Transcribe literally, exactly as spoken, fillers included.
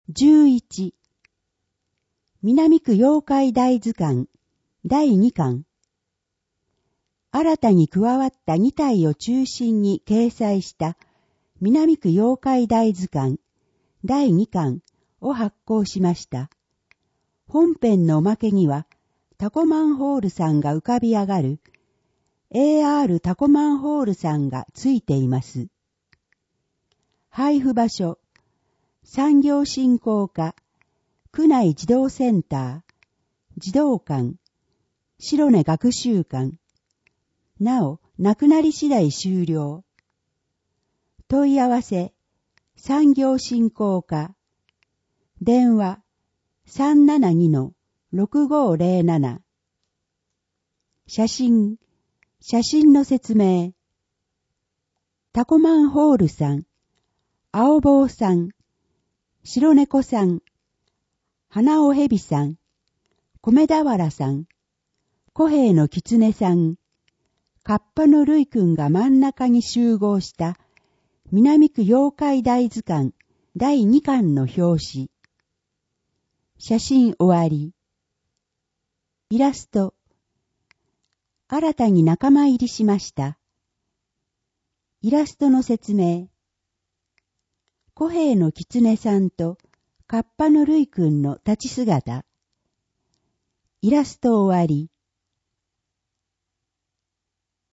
じゅういち、南区妖怪大図鑑だいにかん。新たに加わったに体を中心に掲載した南区妖怪大図鑑だいにかんを発行しました。本編のおまけにはタコマンホールさんが浮かび上がる エーアール タコマンホールさんがついています。配布場所、産業振興課、区内児童センター、児童館、白根学習館。なお、なくなり次第終了。問い合わせ、産業振興課。電話、さんななにのろくごーぜろなな。写真、写真の説明。タコマンホールさん、青坊さん、白猫さん、花尾蛇さん、米俵さん、小平の狐さん、カッパのルイくんが真ん中に集合した南区妖怪大図鑑だいにかんの表紙。写真終わり。イラスト。新たに仲間入りしました。イラストの説明。小平の狐さんとカッパのルイくんの立ち姿。イラスト終わり。